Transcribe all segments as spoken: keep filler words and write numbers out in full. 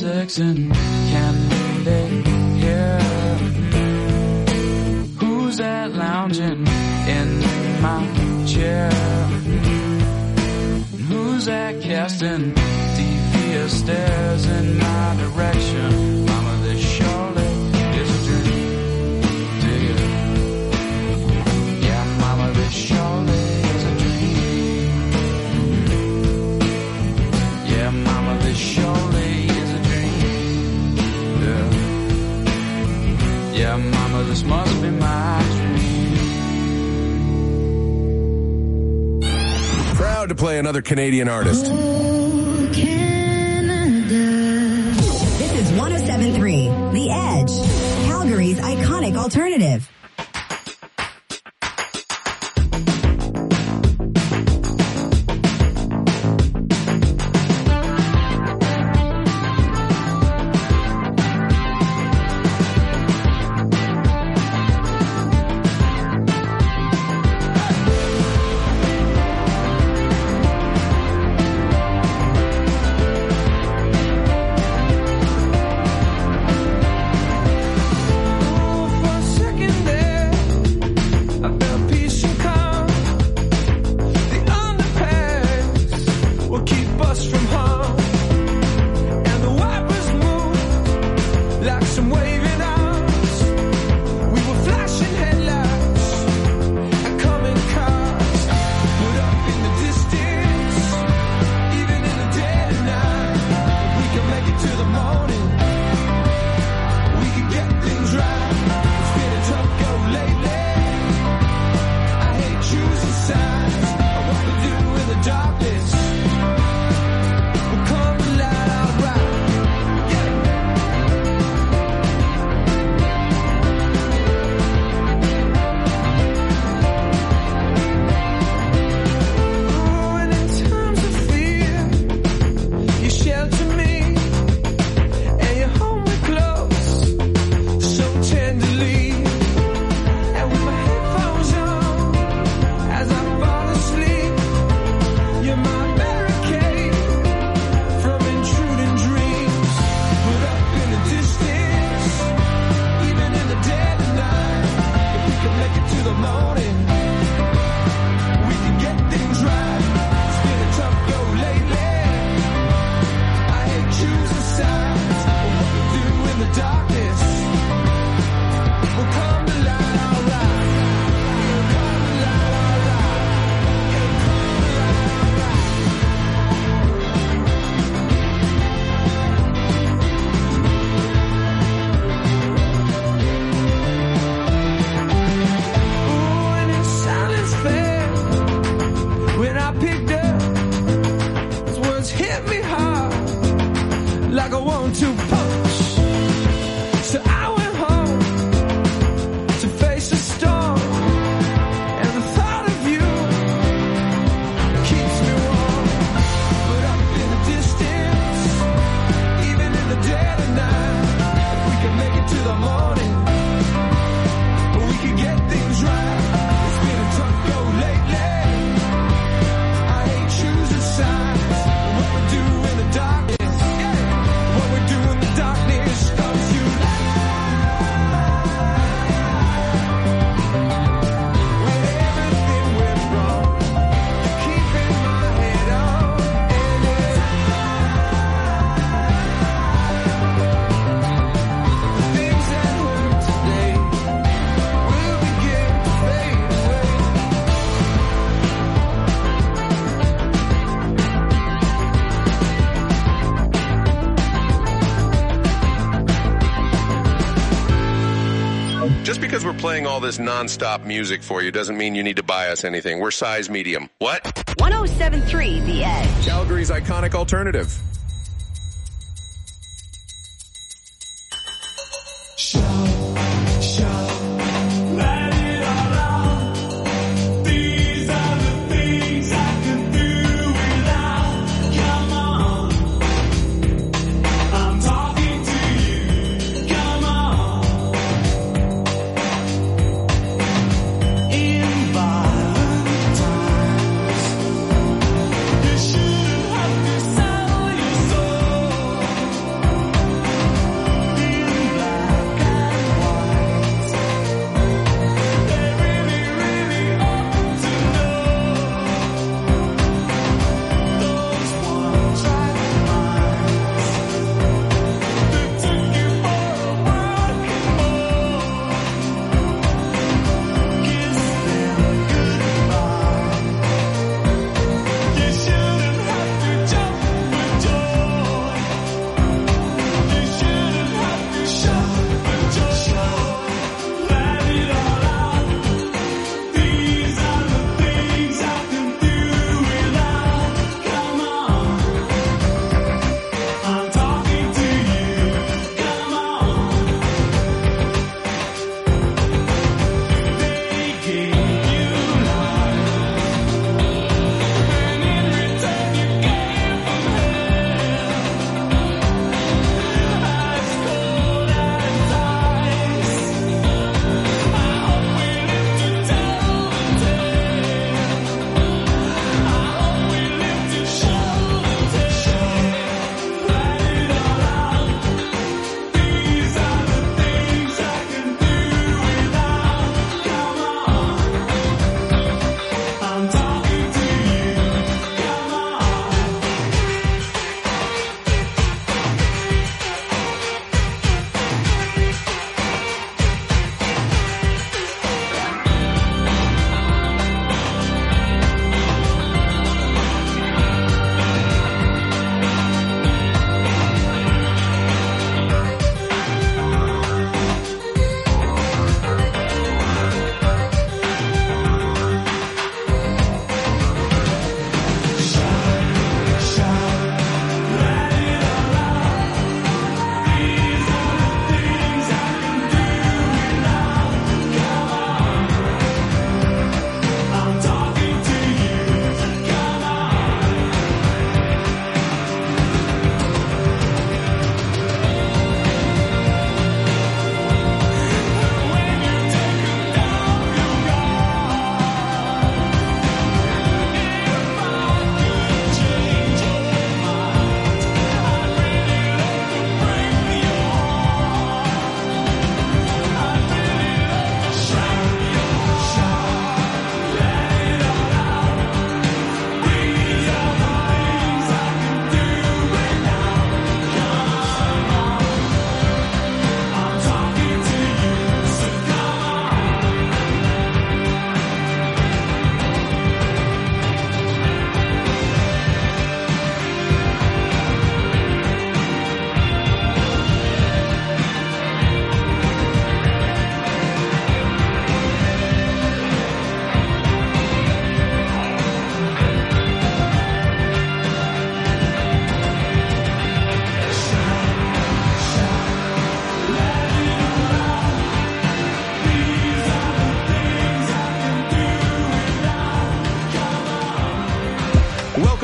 Essex and Candy here. Who's that lounging in my chair? Who's that casting devious stares in my direction? Mama, this surely is a dream. Dig it. Yeah, mama, this surely is a dream. Yeah, mama, this surely is a dream. Yeah, yeah, mama, this must be my dream. Proud to play another Canadian artist. Oh, Canada. This is one oh seven point three The Edge, Calgary's iconic alternative. Playing all this non-stop music for you doesn't mean you need to buy us anything. We're size medium. What? one oh seven point three The Edge, Calgary's iconic alternative.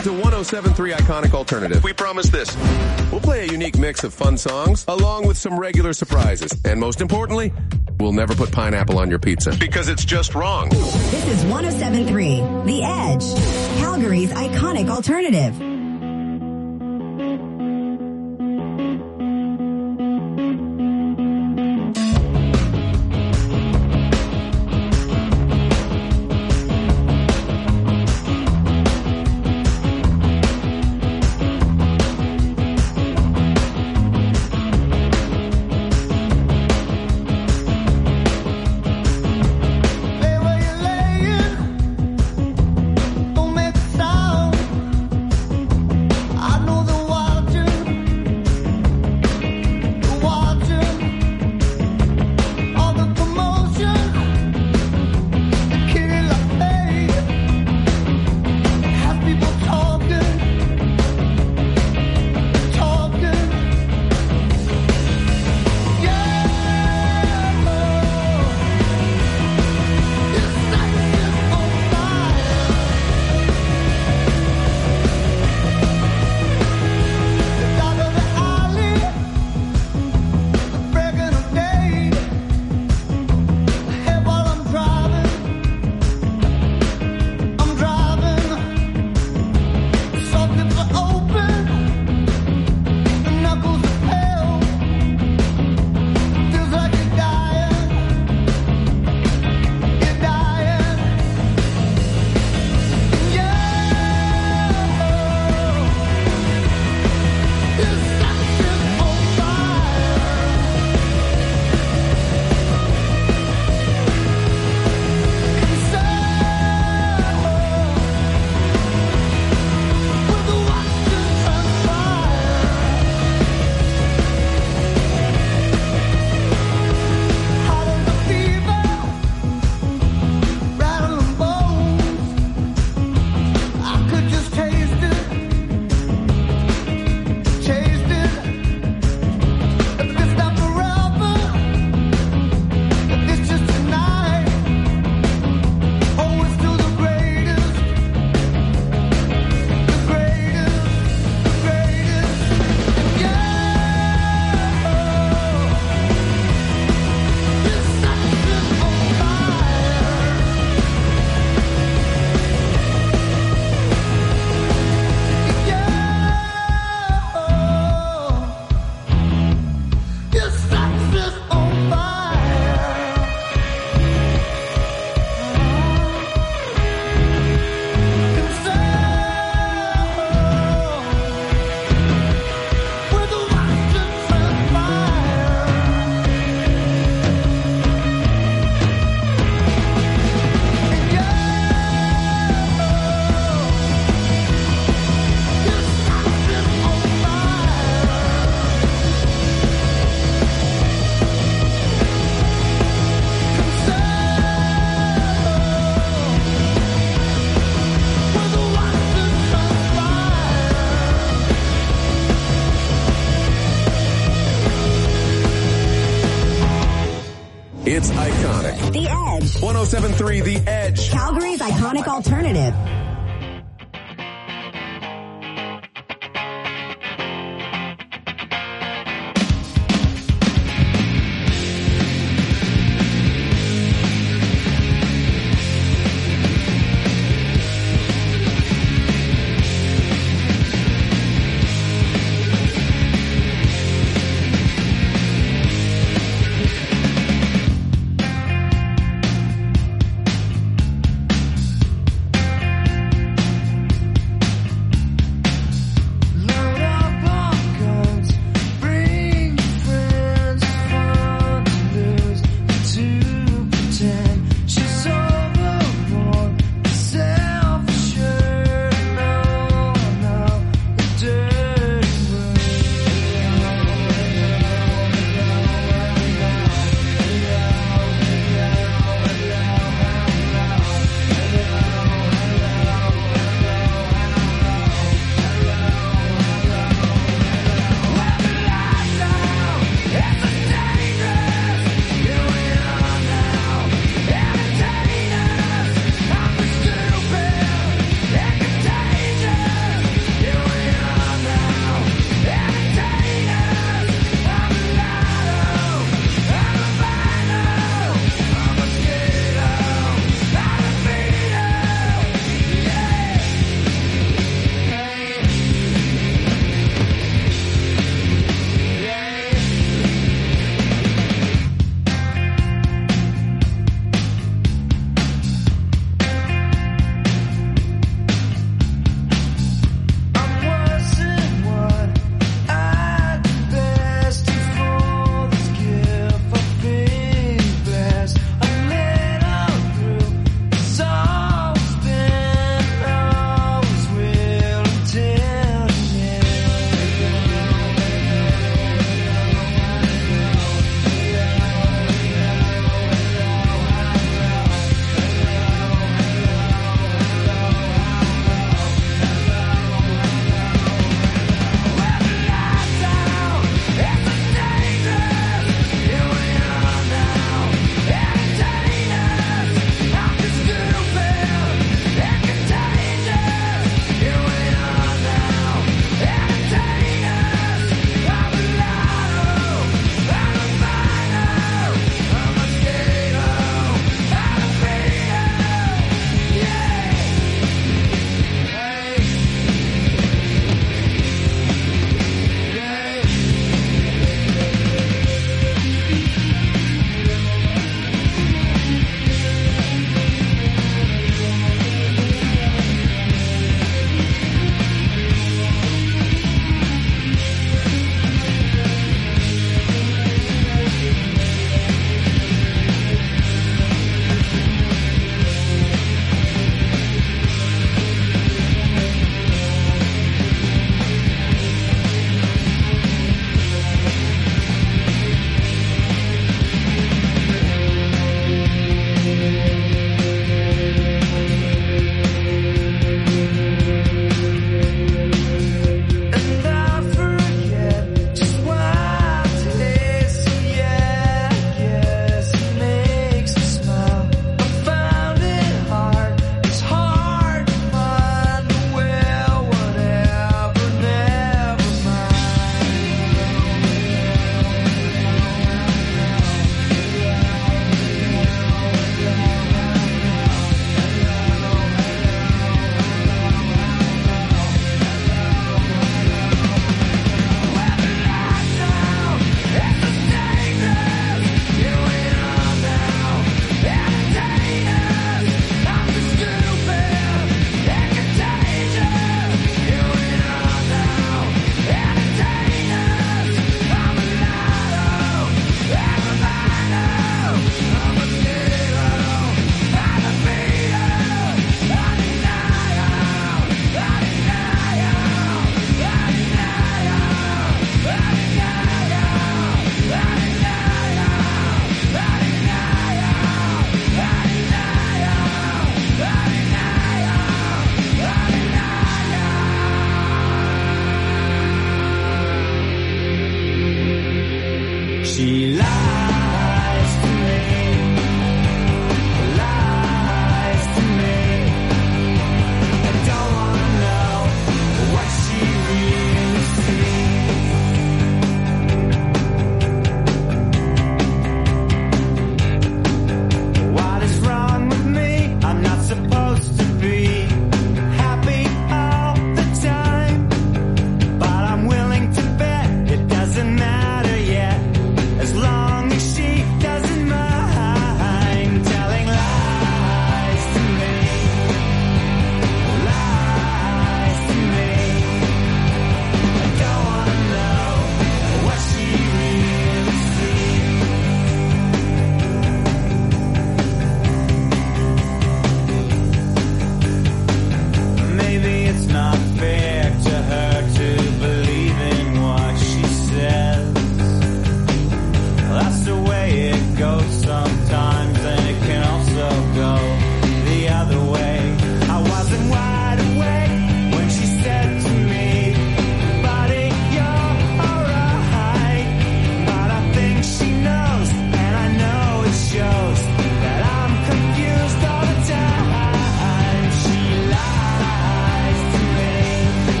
Welcome to one oh seven point three Iconic Alternative. We promise this. We'll play a unique mix of fun songs, along with some regular surprises. And most importantly, we'll never put pineapple on your pizza. Because it's just wrong. This is one oh seven point three, The Edge, Calgary's Iconic Alternative. It's iconic. The Edge. one oh seven point three The Edge. Calgary's Iconic Alternative.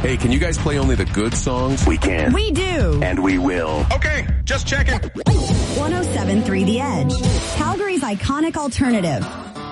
Hey, can you guys play only the good songs? We can. We do. And we will. Okay, just checking. one oh seven point three The Edge, Calgary's iconic alternative.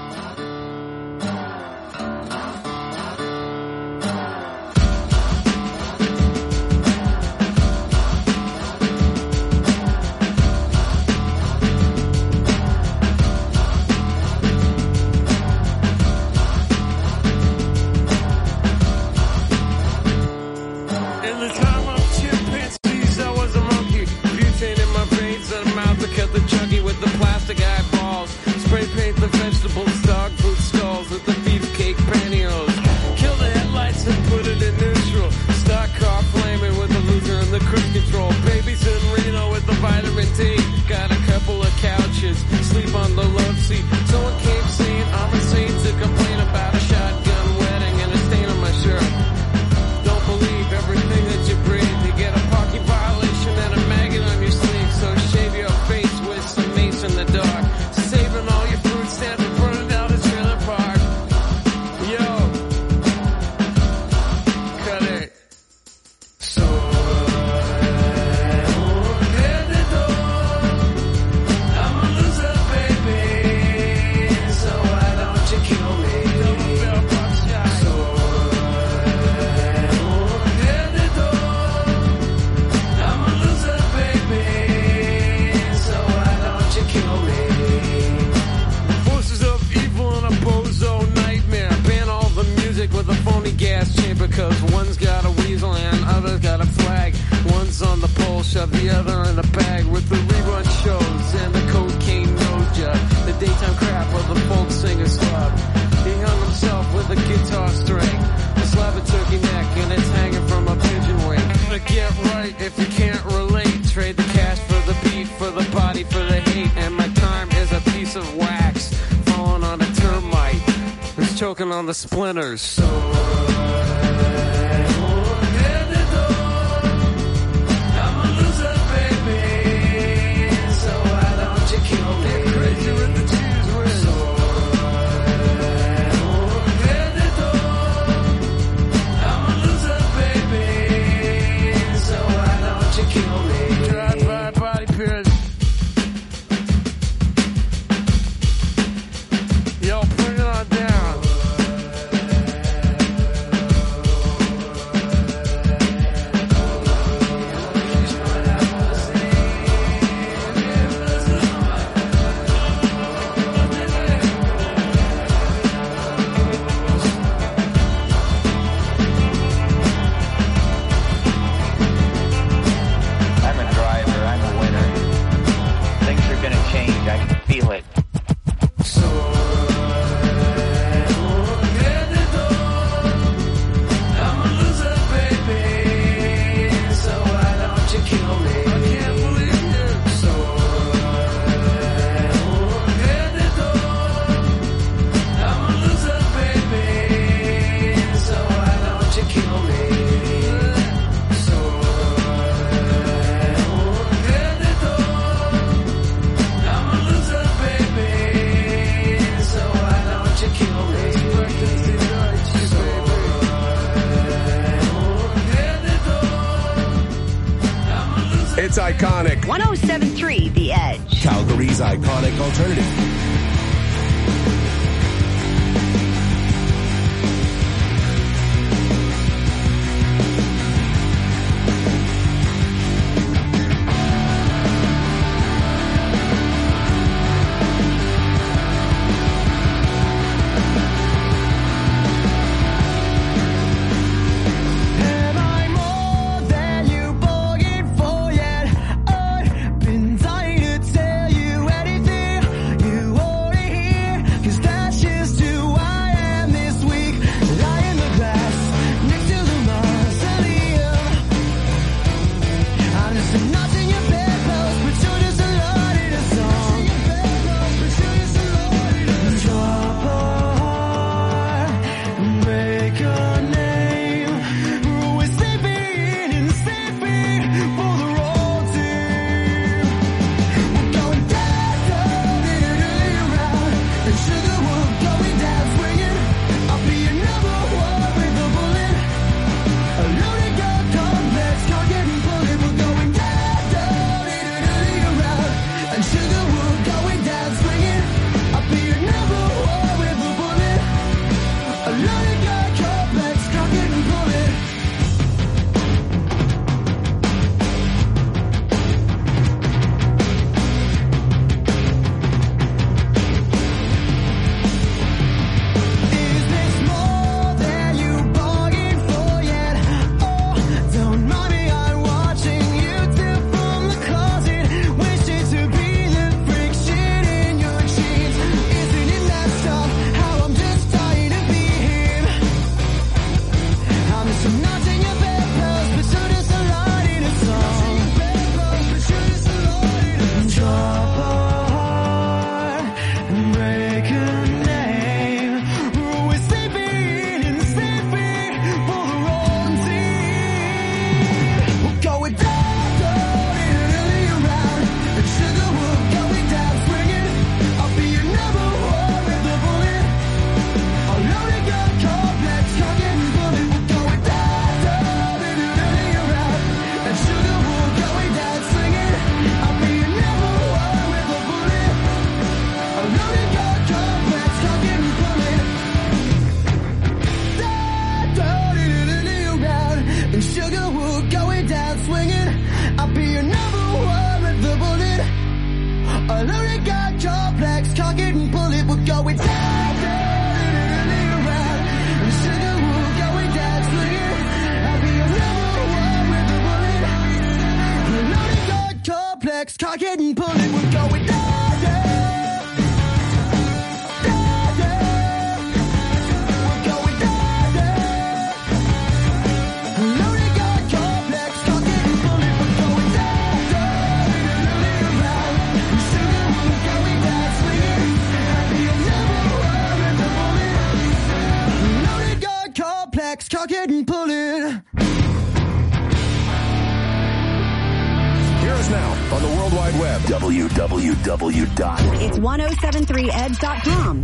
Choking on the splinters. So It's iconic. one oh seven point three The Edge, Calgary's iconic alternative. You X, cock it and pull it. Hear us now on the World Wide Web. w w w dot It's ten seventy-three edge dot com.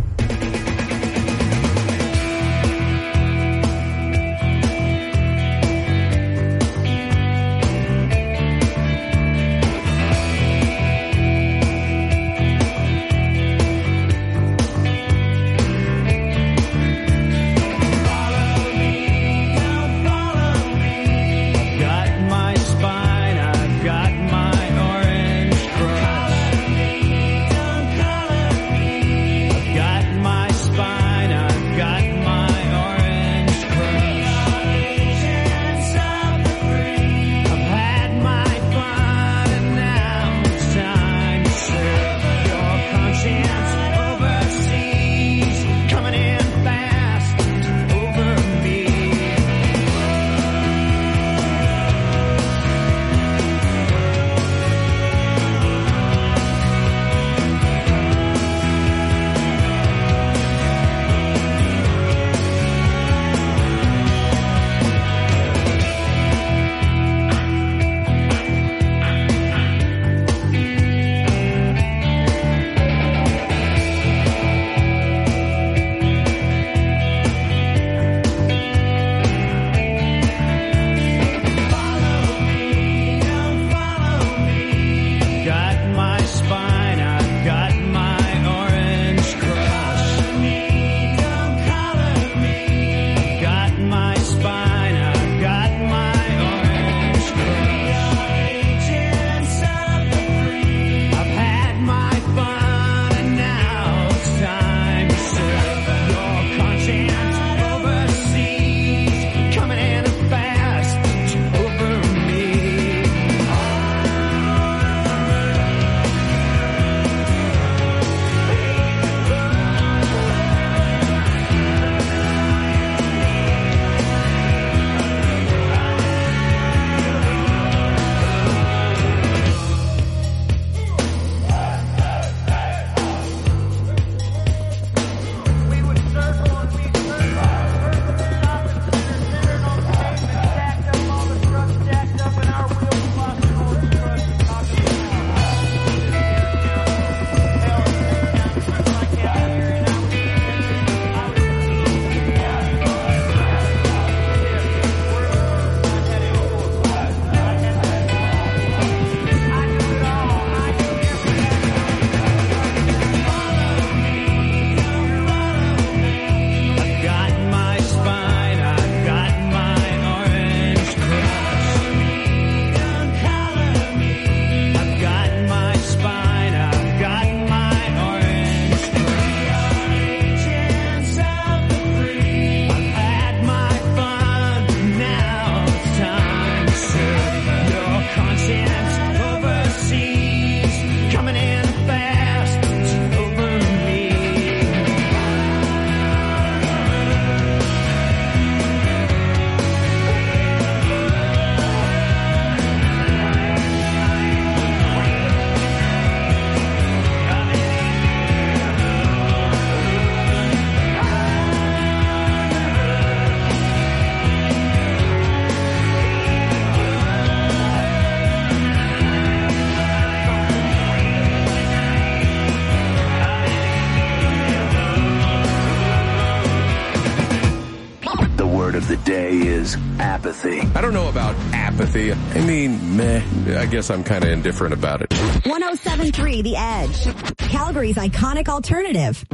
Of the day is apathy. I don't know about apathy. I mean, meh. I guess I'm kind of indifferent about it. ten seventy-three The Edge, Calgary's iconic alternative.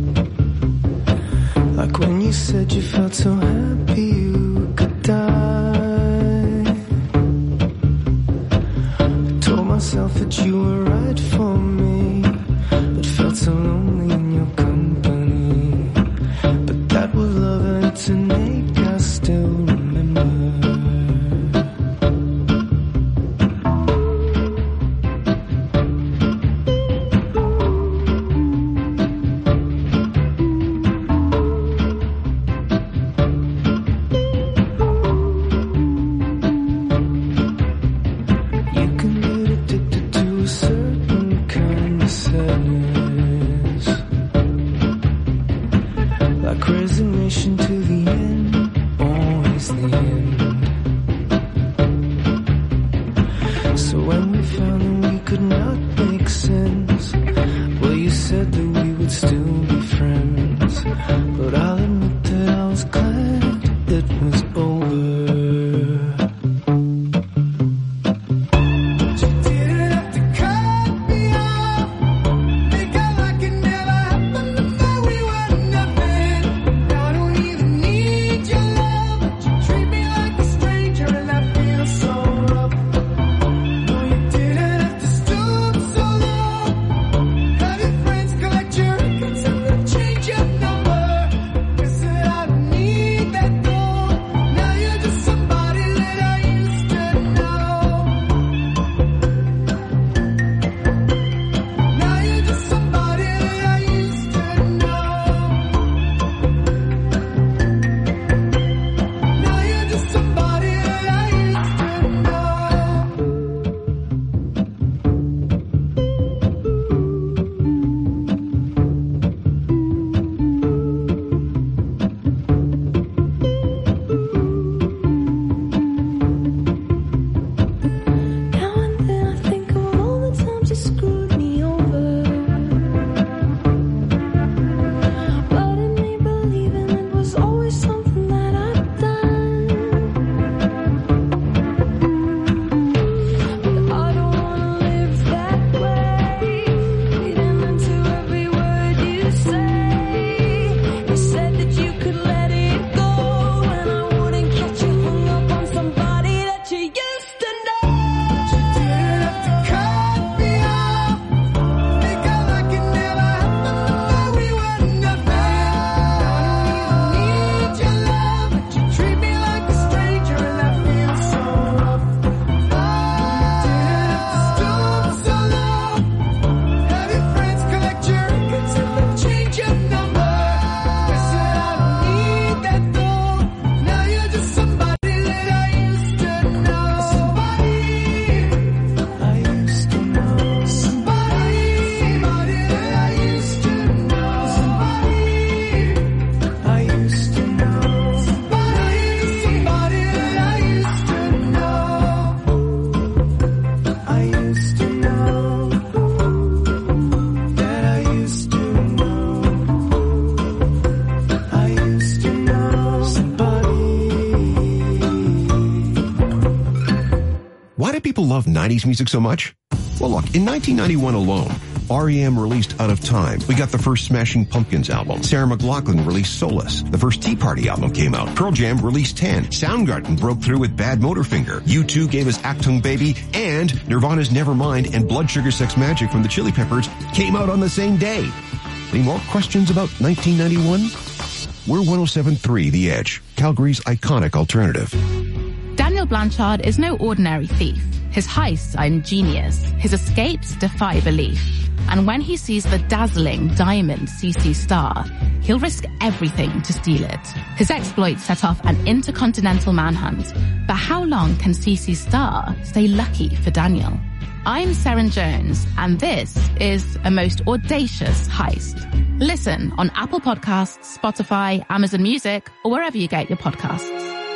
Said you felt so happy you could die. So when we found that we could not make sense, well, you said that we would still be friends. But I'll admit that I was glad it was over. Love nineties music so much? Well, look, in nineteen ninety-one alone, R E M released Out of Time. We got the first Smashing Pumpkins album. Sarah McLachlan released Solace. The first Tea Party album came out. Pearl Jam released ten. Soundgarden broke through with Bad Motorfinger. U two gave us Achtung Baby, and Nirvana's Nevermind and Blood Sugar Sex Magic from the Chili Peppers came out on the same day. Any more questions about nineteen ninety-one? We're one oh seven point three The Edge, Calgary's iconic alternative. Daniel Blanchard is no ordinary thief. His heists are ingenious. His escapes defy belief. And when he sees the dazzling diamond C C Star, he'll risk everything to steal it. His exploits set off an intercontinental manhunt. But how long can C C Star stay lucky for Daniel? I'm Seren Jones, and this is a most audacious heist. Listen on Apple Podcasts, Spotify, Amazon Music, or wherever you get your podcasts.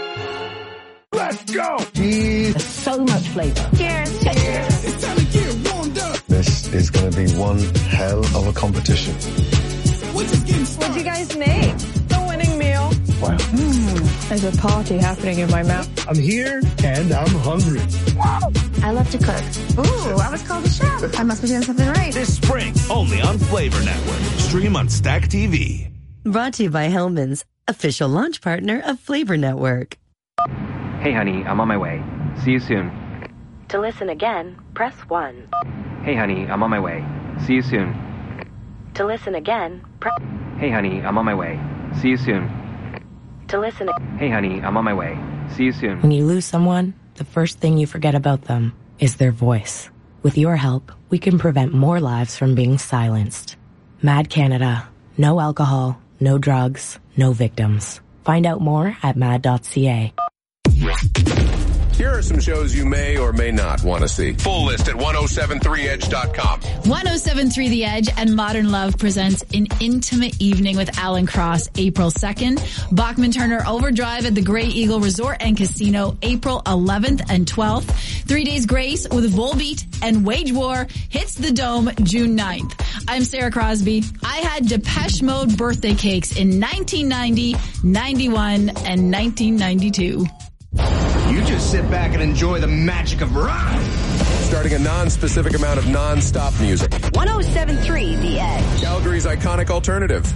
Let's go! There's so much flavor. Cheers! Cheers! It's time to get warmed up. This is going to be one hell of a competition. What'd you guys make? The winning meal. Wow. Mm, there's a party happening in my mouth. I'm here and I'm hungry. Wow. I love to cook. Ooh, I was called a chef. I must be doing something right. This spring, only on Flavor Network. Stream on Stack T V. Brought to you by Hellman's, official launch partner of Flavor Network. Hey honey, I'm on my way. See you soon. To listen again, press one. Hey honey, I'm on my way. See you soon. To listen again, press... Hey honey, I'm on my way. See you soon. To listen... Hey honey, I'm on my way. See you soon. When you lose someone, the first thing you forget about them is their voice. With your help, we can prevent more lives from being silenced. Mad Canada. No alcohol, no drugs, no victims. Find out more at mad dot c a. You're here are some shows you may or may not want to see. Full list at ten seventy-three edge dot com. ten seventy-three The Edge and Modern Love presents An Intimate Evening with Alan Cross, April second. Bachman Turner Overdrive at the Grey Eagle Resort and Casino, April eleventh and twelfth. Three Days Grace with Volbeat and Wage War hits the Dome June ninth. I'm Sarah Crosby. I had Depeche Mode birthday cakes in nineteen ninety, ninety-one, and nineteen ninety-two. You just sit back and enjoy the magic of rock. Starting a non-specific amount of non-stop music. ten seventy-three The Edge. Calgary's iconic alternative.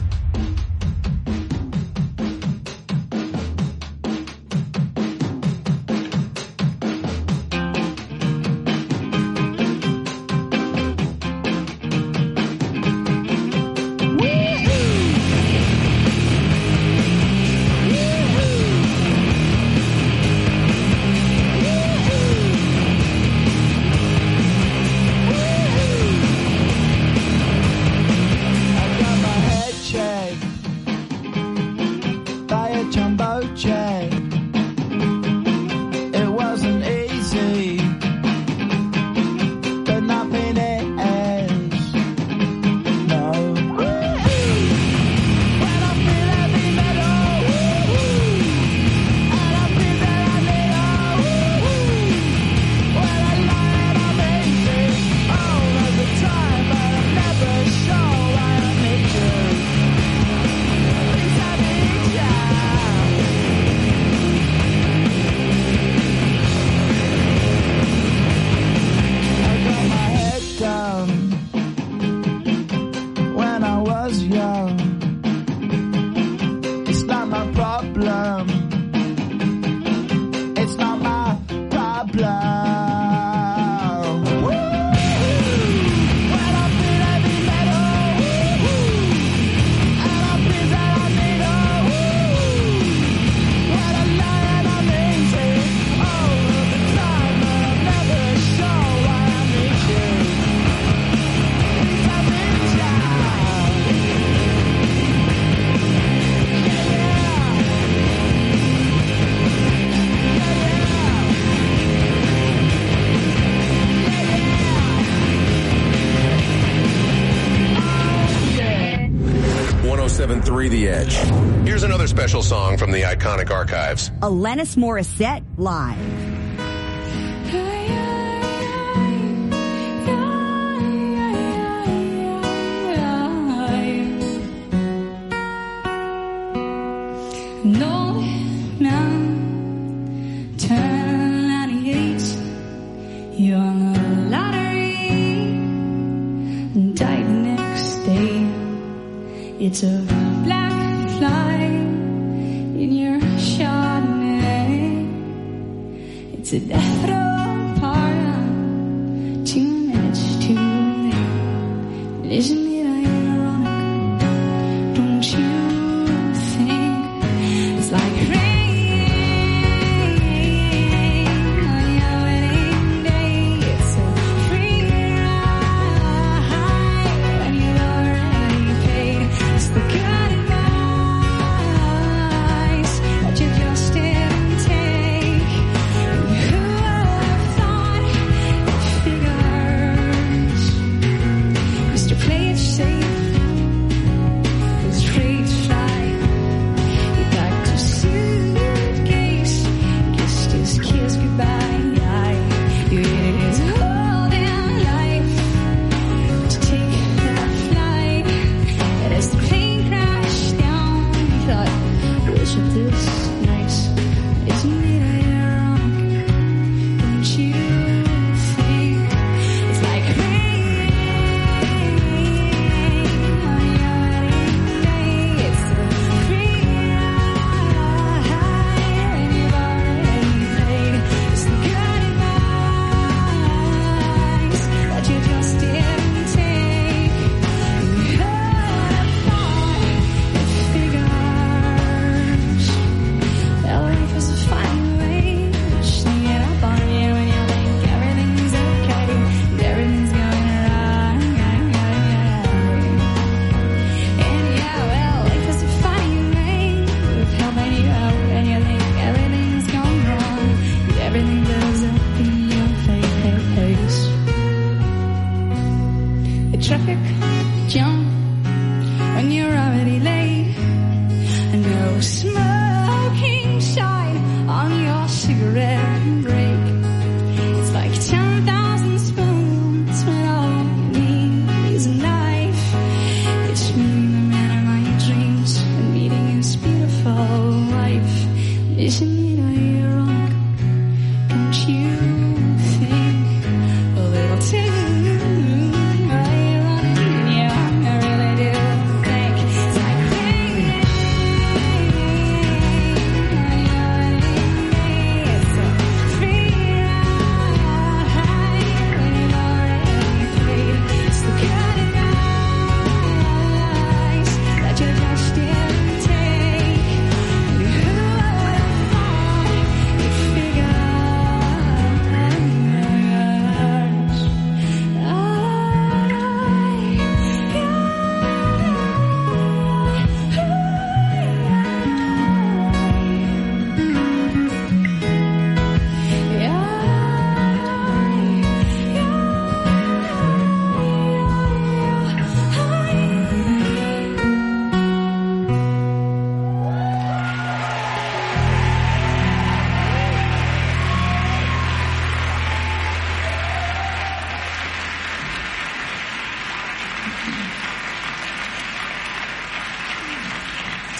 The Edge. Here's another special song from the iconic archives. Alanis Morissette live. No man turn ninety-eight. You won the lottery, died next day. It's a black fly in your Chardonnay. It's a death row pardon, two minutes too late. Isn't it ironic? Don't you think it's like rain on your wedding day? It's a free ride when you've already paid. It's the good advice that you just didn't take. Who would have thought it figures? Mister Play It Safe, his traits fly. He packed his suitcase, kissed his kiss goodbye. You waited his whole damn life to take that flight. And as the plane crashed down, he thought, wasn't this nice? Isn't it ironic? Don't you think it's like rain on your wedding day? It's a free ride when you've already paid. It's the good advice that you just didn't take. Who would have thought it figures? That life is a fine way, sneaking up on you when you're laying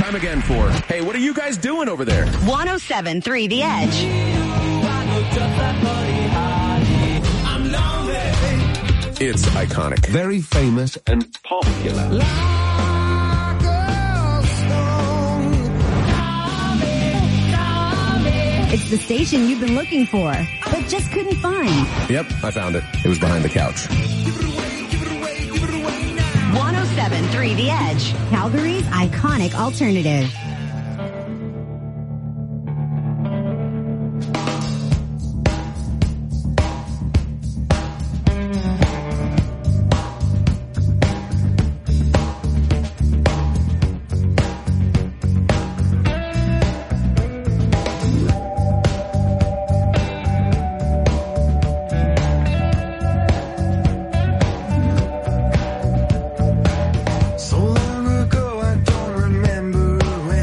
Time again for, hey, what are you guys doing over there? one oh seven point three The Edge. It's iconic. Very famous and popular. It's the station you've been looking for, but just couldn't find. Yep, I found it. It was behind the couch. one oh seven point three The Edge, Calgary's iconic alternative. So long ago, I don't remember when.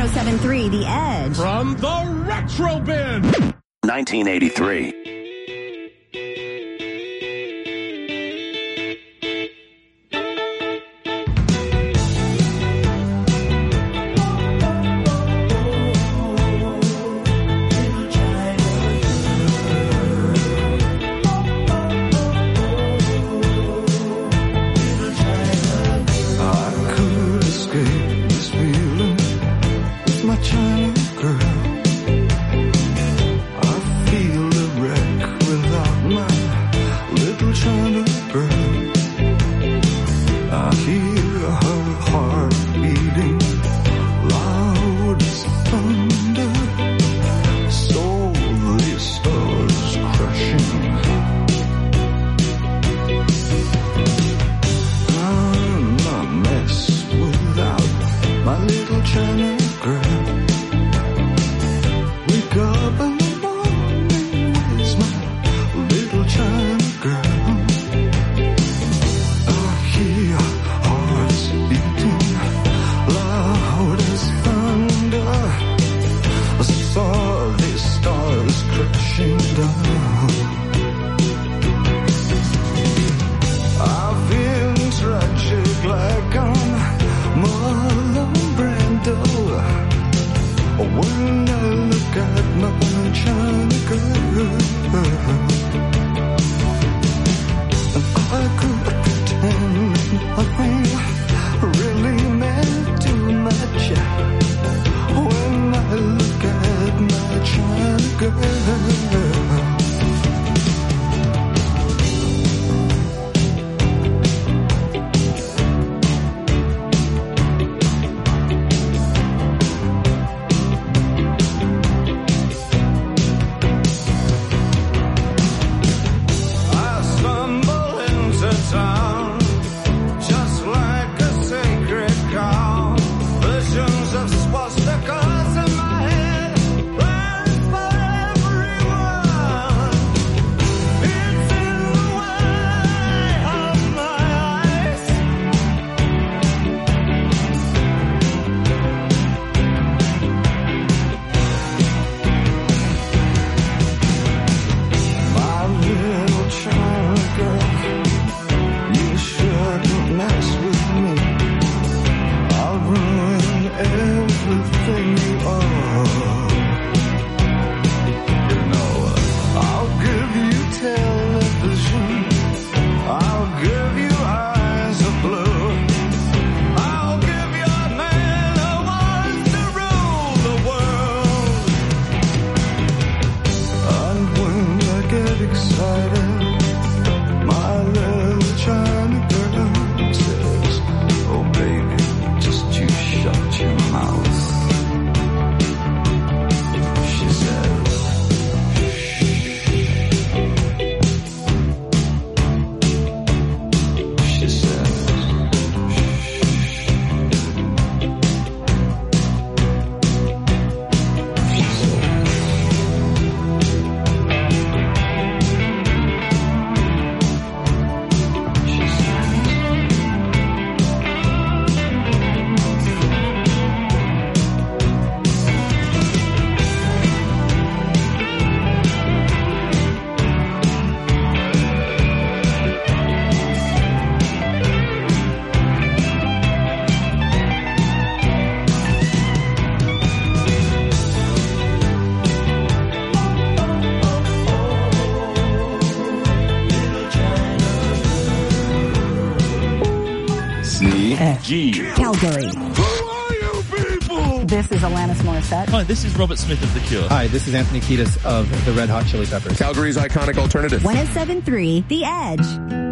seven three The Edge. From the Retro Bin. nineteen eighty-three. G. Calgary. Who are you people? This is Alanis Morissette. Hi, this is Robert Smith of The Cure. Hi, this is Anthony Kiedis of the Red Hot Chili Peppers. Calgary's iconic alternative. one oh seven three The Edge.